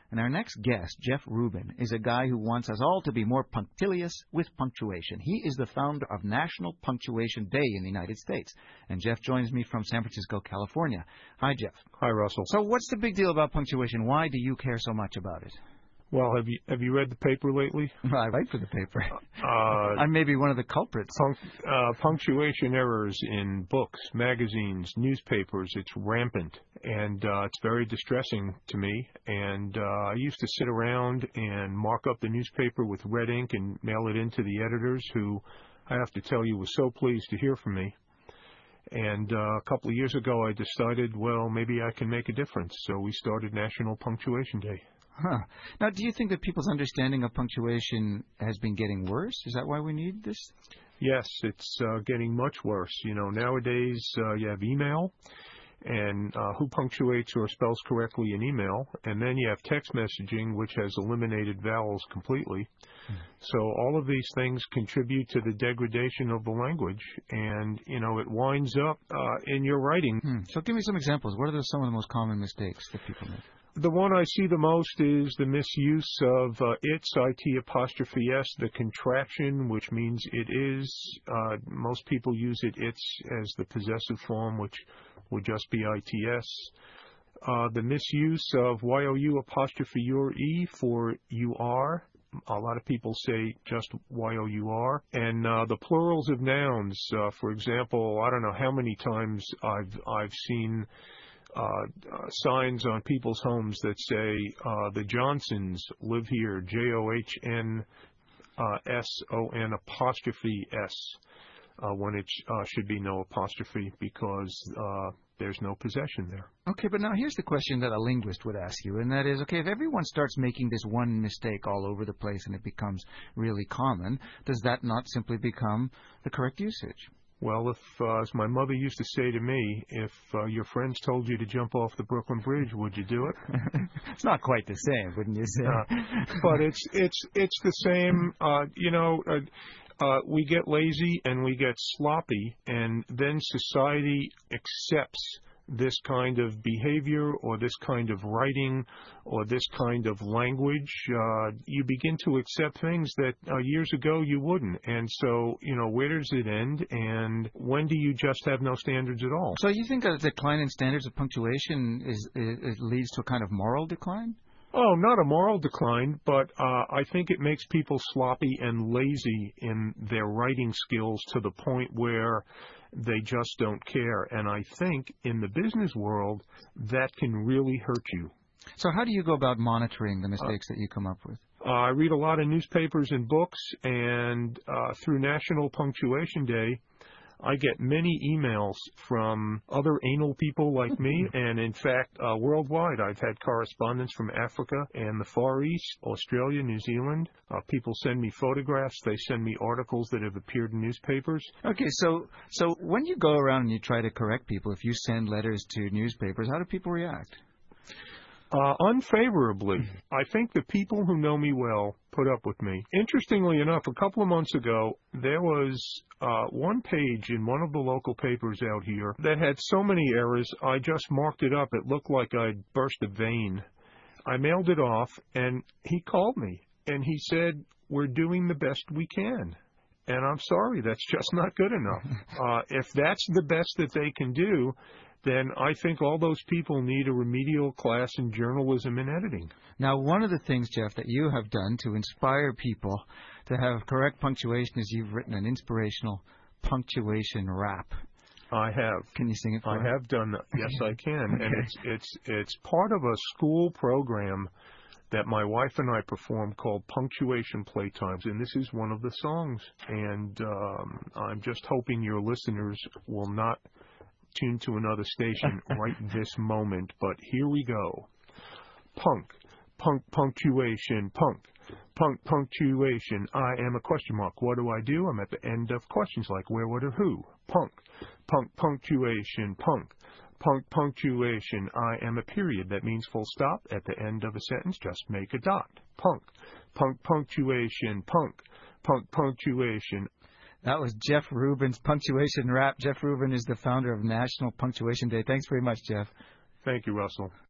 And our next guest, Jeff Rubin, is a guy who wants us all to be more punctilious with punctuation. He is the founder of National Punctuation Day in the United States. And Jeff joins me from San Francisco, California. Hi, Jeff. Hi, Russell. So what's the big deal about punctuation? Why do you care so much about it? Well, have you read the paper lately? I write for the paper. I may be one of the culprits. Punctuation errors in books, magazines, newspapers, it's rampant. And it's very distressing to me. And I used to sit around and mark up the newspaper with red ink and mail it in to the editors, who, I have to tell you, was so pleased to hear from me. And a couple of years ago, I decided, well, maybe I can make a difference. So we started National Punctuation Day. Huh. Now, do you think that people's understanding of punctuation has been getting worse? Is that why we need this? Yes, it's getting much worse. You know, nowadays you have email, and who punctuates or spells correctly in email, and then you have text messaging, which has eliminated vowels completely. So all of these things contribute to the degradation of the language, and, you know, it winds up in your writing. So give me some examples. What are some of the most common mistakes that people make? The one I see the most is the misuse of its, it apostrophe s, the contraction, which means it is. Most people use its as the possessive form, which would just be its. The misuse of you apostrophe your e for you are. A lot of people say just your. And the plurals of nouns, for example, I don't know how many times I've seen signs on people's homes that say the Johnsons live here, Johnsson apostrophe s, when it should be no apostrophe, because there's no possession there. Okay, but now here's the question that a linguist would ask you, and that is, okay, if everyone starts making this one mistake all over the place and it becomes really common, does that not simply become the correct usage? Well, if, as my mother used to say to me, if your friends told you to jump off the Brooklyn Bridge, would you do it? It's not quite the same, wouldn't you say? But it's the same. We get lazy and we get sloppy, and then society accepts this kind of behavior or this kind of writing or this kind of language. You begin to accept things that years ago you wouldn't. And so, you know, where does it end? And when do you just have no standards at all? So you think a decline in standards of punctuation leads to a kind of moral decline? Oh, not a moral decline, but I think it makes people sloppy and lazy in their writing skills to the point where they just don't care. And I think in the business world, that can really hurt you. So how do you go about monitoring the mistakes that you come up with? I read a lot of newspapers and books, and through National Punctuation Day, I get many emails from other anal people like me, and in fact, worldwide, I've had correspondence from Africa and the Far East, Australia, New Zealand. People send me photographs. They send me articles that have appeared in newspapers. Okay, so when you go around and you try to correct people, if you send letters to newspapers, how do people react? Unfavorably. I think the people who know me well put up with me. Interestingly enough, a couple of months ago, there was one page in one of the local papers out here that had so many errors, I just marked it up. It looked like I'd burst a vein. I mailed it off, and he called me, and he said, "We're doing the best we can." And I'm sorry, that's just not good enough. If that's the best that they can do, then I think all those people need a remedial class in journalism and editing. Now, one of the things, Jeff, that you have done to inspire people to have correct punctuation is you've written an inspirational punctuation rap. I have. Can you sing it for us? I have done that. Yes, I can. Okay. And it's part of a school program that my wife and I perform called Punctuation Playtimes, and this is one of the songs. And I'm just hoping your listeners will not tune to another station right this moment, but here we go. Punctuation, punctuation. I am a question mark. What do? I'm at the end of questions like where, what, or who. Punctuation, punctuation. I am a period. That means full stop. At the end of a sentence, just make a dot. Punctuation, punctuation. That was Jeff Rubin's punctuation rap. Jeff Rubin is the founder of National Punctuation Day. Thanks very much, Jeff. Thank you, Russell.